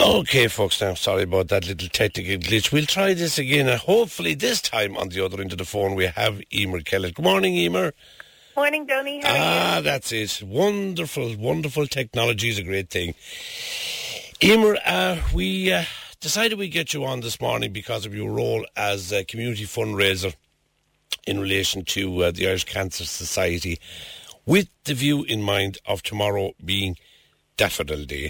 Okay, folks, now sorry about that little technical glitch. We'll try this again, and hopefully this time on the other end of the phone we have Emer Kellett. Good morning, Emer. Morning, Donny. How are you? That's it. Wonderful, wonderful technology is a great thing. Emer, we decided we'd get you on this morning because of your role as a community fundraiser in relation to the Irish Cancer Society, with the view in mind of tomorrow being Daffodil Day.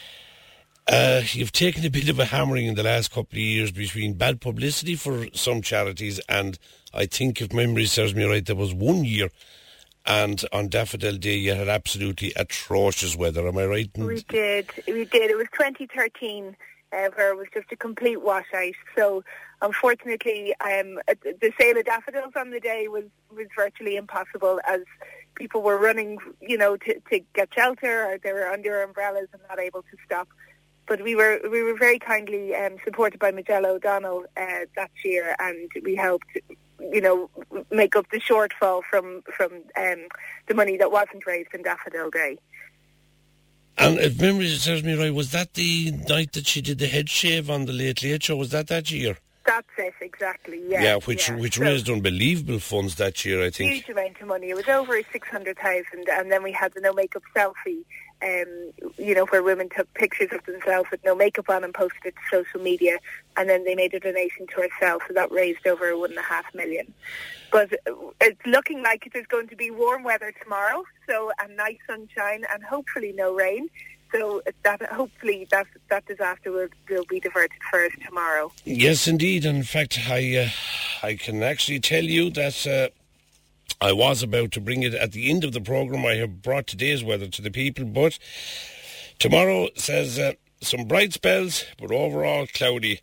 You've taken a bit of a hammering in the last couple of years between bad publicity for some charities, and I think, if memory serves me right, there was 1 year, and on Daffodil Day you had absolutely atrocious weather. Am I right? We did. It was 2013, where it was just a complete washout. So, unfortunately, the sale of daffodils on the day was virtually impossible, as people were running, to get shelter, or they were under umbrellas and not able to stop. But we were very kindly supported by Majella O'Donnell that year, and we helped, make up the shortfall from the money that wasn't raised on Daffodil Day. And if memory serves me right, was that the night that she did the head shave on the Late Late Show? Was that year? That's it, exactly, yeah. Yeah, which raised unbelievable funds that year, I think. Huge amount of money. It was over 600,000, and then we had the no makeup selfie, where women took pictures of themselves with no makeup on and posted it to social media, and then they made a donation to ourselves, so that raised over 1.5 million. But it's looking like there's going to be warm weather tomorrow, so a nice sunshine and hopefully no rain. So hopefully that disaster will be diverted for us tomorrow. Yes, indeed. And in fact, I can actually tell you that I was about to bring it at the end of the programme. I have brought today's weather to the people, but tomorrow says some bright spells, but overall cloudy.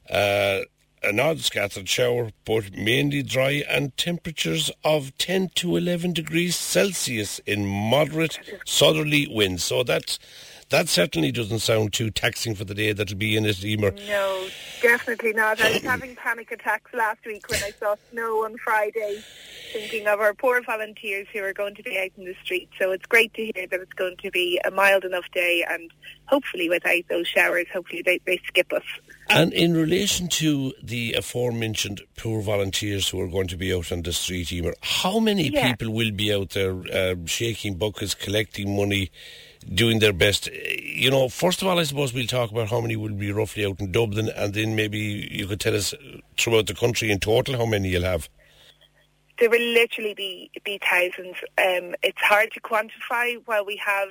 An odd scattered shower, but mainly dry, and temperatures of 10 to 11 degrees Celsius in moderate southerly winds. So that certainly doesn't sound too taxing for the day that'll be in it, Emer. No, definitely not. I was having panic attacks last week when I saw snow on Friday, thinking of our poor volunteers who are going to be out in the street. So it's great to hear that it's going to be a mild enough day, and hopefully without those showers, hopefully they skip us. And in relation to the aforementioned poor volunteers who are going to be out on the street, Emer, how many people will be out there shaking buckets, collecting money, doing their best? First of all, I suppose we'll talk about how many will be roughly out in Dublin, and then maybe you could tell us throughout the country in total how many you'll have. There will literally be thousands. It's hard to quantify. While we have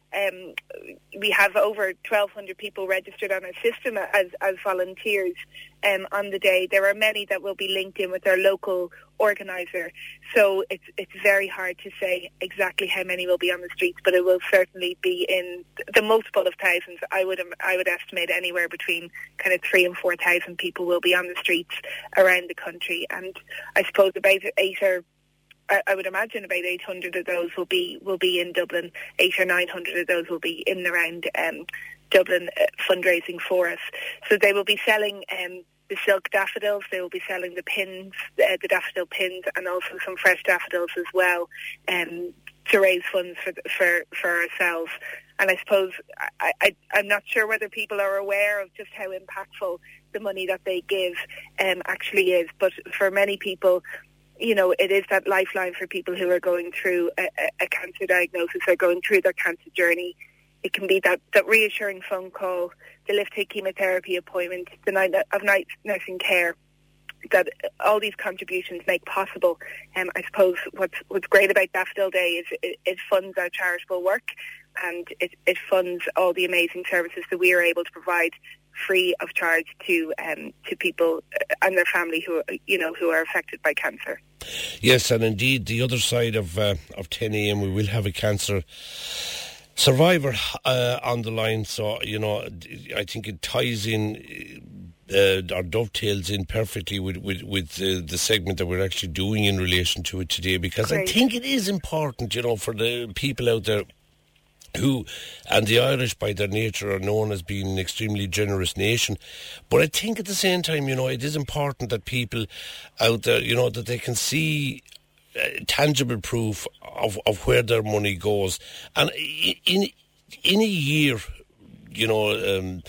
over 1,200 people registered on our system as volunteers on the day, there are many that will be linked in with their local organiser. So it's very hard to say exactly how many will be on the streets, but it will certainly be in the multiple of thousands. I would estimate anywhere between kind of 3,000 and 4,000 people will be on the streets around the country, and I suppose I would imagine about 800 of those will be in Dublin. 800 or 900 of those will be in and around Dublin fundraising for us. So they will be selling the silk daffodils. They will be selling the pins, the daffodil pins, and also some fresh daffodils as well, to raise funds for ourselves. And I suppose I'm not sure whether people are aware of just how impactful the money that they give actually is. But for many people, it is that lifeline for people who are going through a cancer diagnosis or going through their cancer journey. It can be that reassuring phone call, the lift-take chemotherapy appointment, the night nursing care that all these contributions make possible. I suppose what's great about Daffodil Day is it funds our charitable work, and it funds all the amazing services that we are able to provide free of charge to people and their family who are affected by cancer. Yes, and indeed, the other side of 10 a.m. we will have a cancer survivor on the line. So I think it ties in or dovetails in perfectly with the segment that we're actually doing in relation to it today, because Great. I think it is important, for the people out there who, and the Irish by their nature are known as being an extremely generous nation, but I think at the same time, it is important that people out there, that they can see tangible proof of where their money goes. And in a year,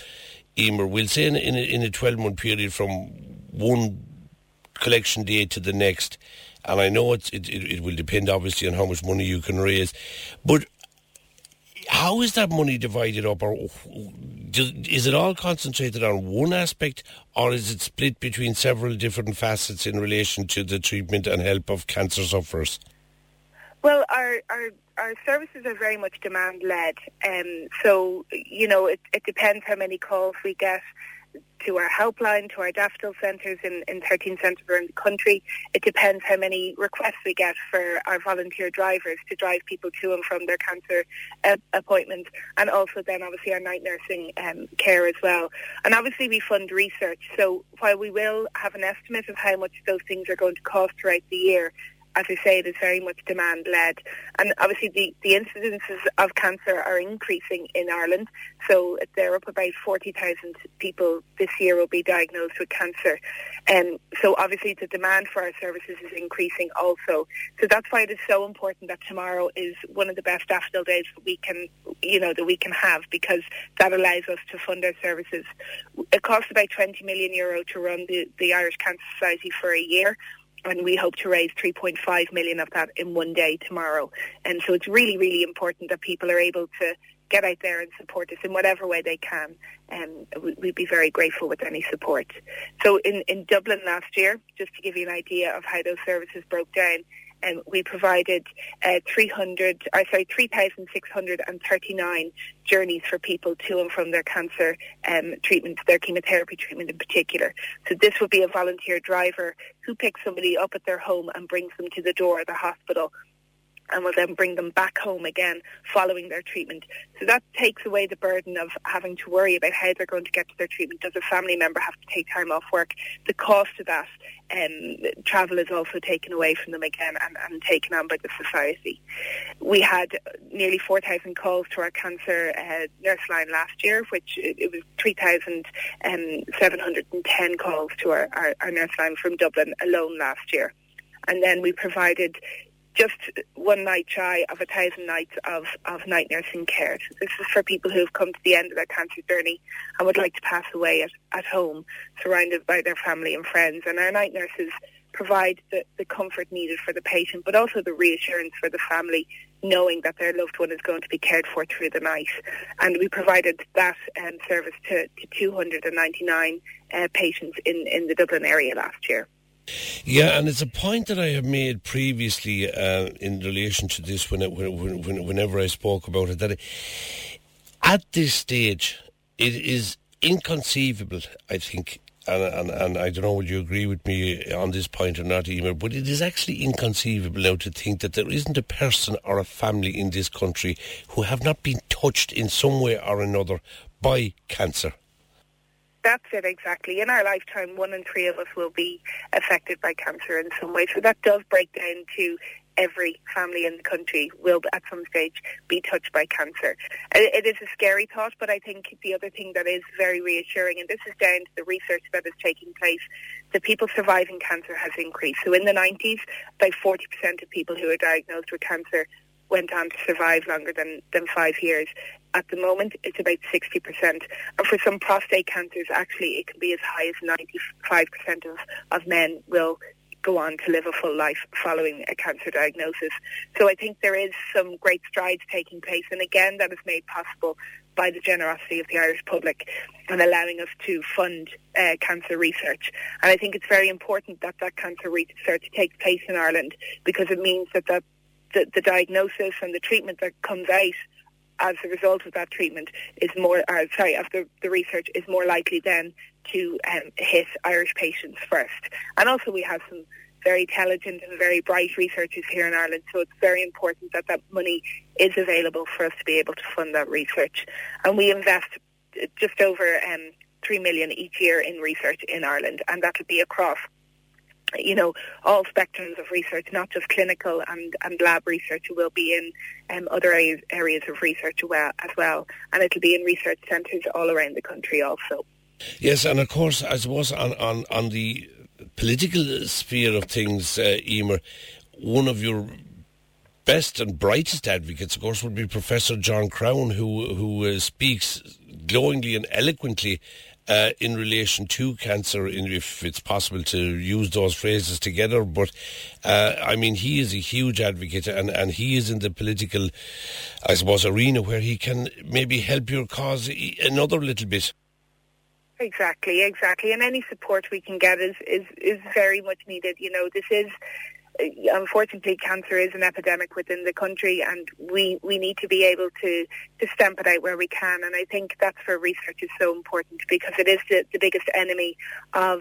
Emer, we'll say in a 12-month period from one collection date to the next, and I know it will depend obviously on how much money you can raise, but how is that money divided up, or is it all concentrated on one aspect, or is it split between several different facets in relation to the treatment and help of cancer sufferers? Well, our services are very much demand-led, so, it depends how many calls we get to our helpline, to our daffodil centres in 13 centres around the country. It depends how many requests we get for our volunteer drivers to drive people to and from their cancer appointments, and also then obviously our night nursing care as well. And obviously we fund research, so while we will have an estimate of how much those things are going to cost throughout the year, as I say, it is very much demand-led. And obviously the incidences of cancer are increasing in Ireland. So they're up about 40,000 people this year will be diagnosed with cancer. So obviously the demand for our services is increasing also. So that's why it is so important that tomorrow is one of the best daffodil days that we can have, because that allows us to fund our services. It costs about €20 million to run the Irish Cancer Society for a year, and we hope to raise 3.5 million of that in one day tomorrow. And so it's really, really important that people are able to get out there and support us in whatever way they can. And we'd be very grateful with any support. So in Dublin last year, just to give you an idea of how those services broke down, we provided 3,639 journeys for people to and from their cancer treatment, their chemotherapy treatment in particular. So this would be a volunteer driver who picks somebody up at their home and brings them to the door of the hospital, and will then bring them back home again following their treatment. So that takes away the burden of having to worry about how they're going to get to their treatment. Does a family member have to take time off work? The cost of that travel is also taken away from them again and taken on by the society. We had nearly 4,000 calls to our cancer nurse line last year, which it was 3,710 calls to our nurse line from Dublin alone last year. And then we provided just one night shy of 1,000 nights of night nursing care. So this is for people who have come to the end of their cancer journey and would like to pass away at home, surrounded by their family and friends. And our night nurses provide the comfort needed for the patient, but also the reassurance for the family, knowing that their loved one is going to be cared for through the night. And we provided that service to 299 patients in the Dublin area last year. Yeah, and it's a point that I have made previously in relation to this whenever I spoke about it, that at this stage it is inconceivable, I think, and I don't know, would you agree with me on this point or not, Emer, but it is actually inconceivable now to think that there isn't a person or a family in this country who have not been touched in some way or another by cancer. That's it, exactly. In our lifetime, 1 in 3 of us will be affected by cancer in some way. So that does break down to every family in the country will at some stage be touched by cancer. It is a scary thought, but I think the other thing that is very reassuring, and this is down to the research that is taking place, the people surviving cancer has increased. So in the 90s, about 40% of people who are diagnosed with cancer went on to survive longer than 5 years. At the moment, it's about 60%. And for some prostate cancers, actually, it can be as high as 95% of men will go on to live a full life following a cancer diagnosis. So I think there is some great strides taking place. And again, that is made possible by the generosity of the Irish public and allowing us to fund cancer research. And I think it's very important that cancer research takes place in Ireland, because it means that the diagnosis and the treatment that comes out as a result of that treatment is the research is more likely then to hit Irish patients first. And also we have some very intelligent and very bright researchers here in Ireland, so it's very important that money is available for us to be able to fund that research. And we invest just over 3 million each year in research in Ireland, and that will be across all spectrums of research, not just clinical and lab research. It will be in other areas of research as well. And it'll be in research centres all around the country also. Yes, and of course, I suppose on the political sphere of things, Emer, one of your best and brightest advocates, of course, would be Professor John Crown, who speaks glowingly and eloquently in relation to cancer, if it's possible to use those phrases together. But, I mean, he is a huge advocate, and he is in the political, I suppose, arena where he can maybe help your cause another little bit. Exactly. And any support we can get is very much needed. You know, this is, unfortunately, cancer is an epidemic within the country, and we need to be able to stamp it out where we can. And I think that's where research is so important, because it is the biggest enemy of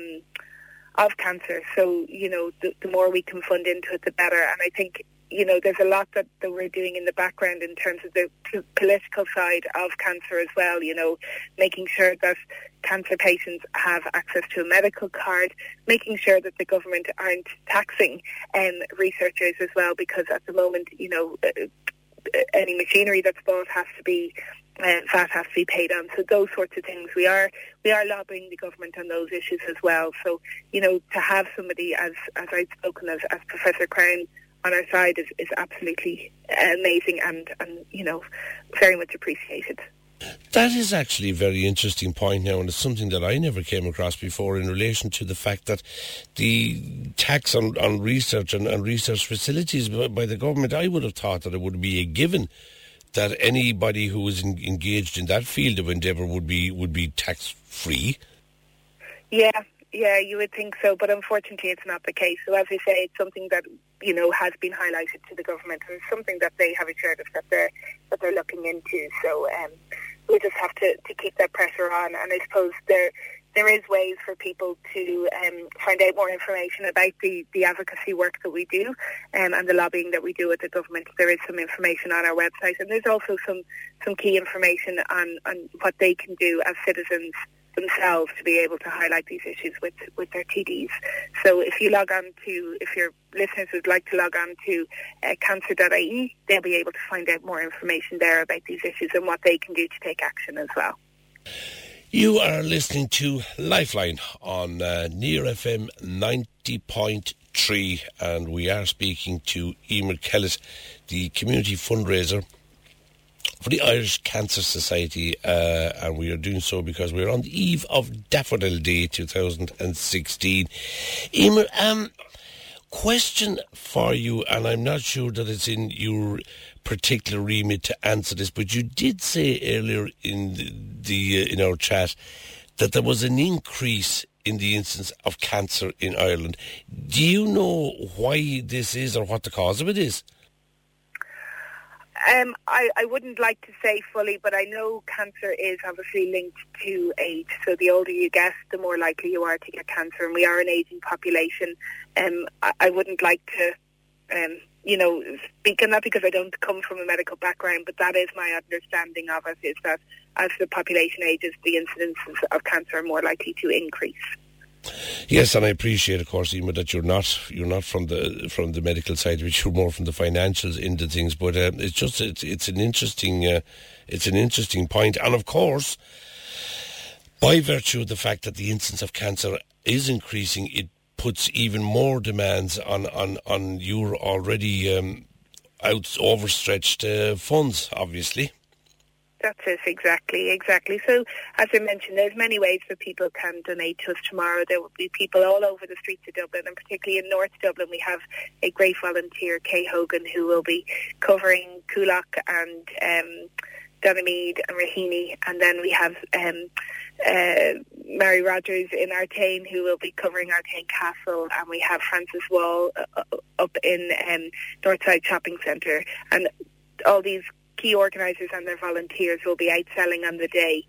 cancer. So, you know, the more we can fund into it, the better. And I think, you know, there's a lot that we're doing in the background in terms of the political side of cancer as well, you know, making sure that cancer patients have access to a medical card, making sure that the government aren't taxing researchers as well, because at the moment, you know, any machinery that's bought has to be VAT has to be paid on. So those sorts of things, we are lobbying the government on those issues as well. So, you know, to have somebody as I've spoken as Professor Crown on our side is absolutely amazing and, you know, very much appreciated. That is actually a very interesting point now, and it's something that I never came across before in relation to the fact that the tax on research and research facilities by the government, I would have thought that it would be a given that anybody who is engaged in that field of endeavour would be tax-free. Yeah, you would think so, but unfortunately it's not the case. So as I say, it's something that, you know, has been highlighted to the government, and it's something that they have assured us that they're looking into. So we just have to keep that pressure on, and I suppose there is ways for people to find out more information about the advocacy work that we do and the lobbying that we do with the government. There is some information on our website, and there's also some key information on what they can do as citizens themselves to be able to highlight these issues with their TDs. So if your listeners would like to log on to cancer.ie, they'll be able to find out more information there about these issues and what they can do to take action as well. You are listening to Lifeline on Near FM 90.3, and we are speaking to Emer Kellett, the community fundraiser for the Irish Cancer Society, and we are doing so because we're on the eve of Daffodil Day 2016. Emer, question for you, and I'm not sure that it's in your particular remit to answer this, but you did say earlier in in our chat that there was an increase in the incidence of cancer in Ireland. Do you know why this is or what the cause of it is? I wouldn't like to say fully, but I know cancer is obviously linked to age. So the older you get, the more likely you are to get cancer, and we are an ageing population. I wouldn't like to, speak on that because I don't come from a medical background, but that is my understanding of it, is that as the population ages, the incidences of cancer are more likely to increase. Yes, and I appreciate, of course, Emer, that you're not from the medical side, but you're more from the financials into things. But it's an interesting point, and of course, by virtue of the fact that the incidence of cancer is increasing, it puts even more demands on your already overstretched funds, obviously. That's it, exactly. So, as I mentioned, there's many ways that people can donate to us tomorrow. There will be people all over the streets of Dublin, and particularly in North Dublin, we have a great volunteer, Kay Hogan, who will be covering Coolock and Donamead and Raheny, and then we have Mary Rogers in Artane, who will be covering Artane Castle, and we have Francis Wall up in Northside Shopping Centre, and all these key organisers and their volunteers will be out selling on the day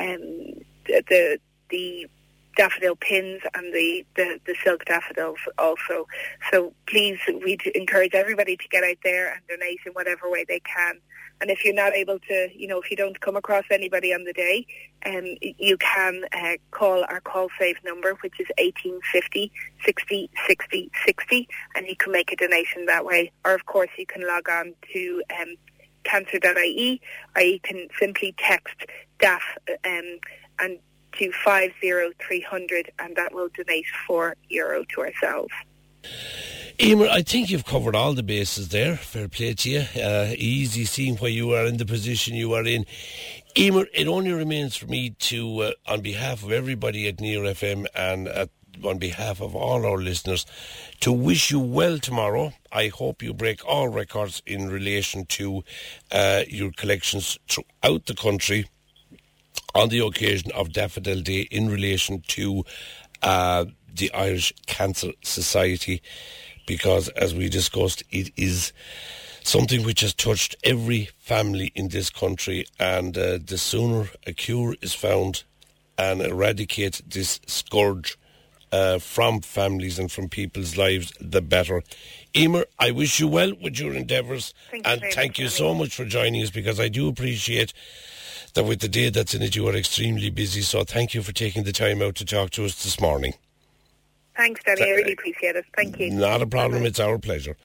the daffodil pins and the silk daffodils also. So please, we'd encourage everybody to get out there and donate in whatever way they can. And if you're not able to, if you don't come across anybody on the day, you can call our call save number, which is 1850 60 60 60, and you can make a donation that way. Or of course you can log on to cancer.ie, or you can simply text DAF and to 50300, and that will donate €4 to ourselves. Emer, I think you've covered all the bases there. Fair play to you. Easy seeing why you are in the position you are in. Emer, it only remains for me to, on behalf of everybody at Near FM and on behalf of all our listeners, to wish you well tomorrow. I hope you break all records in relation to your collections throughout the country on the occasion of Daffodil Day in relation to the Irish Cancer Society, because, as we discussed, it is something which has touched every family in this country, and the sooner a cure is found and eradicate this scourge from families and from people's lives, the better. Emer, I wish you well with your endeavours, and thank you so much for joining us, because I do appreciate that with the day that's in it you are extremely busy, so thank you for taking the time out to talk to us this morning. Thanks, Danny. I really appreciate it. Thank you. Not a problem. It's our pleasure.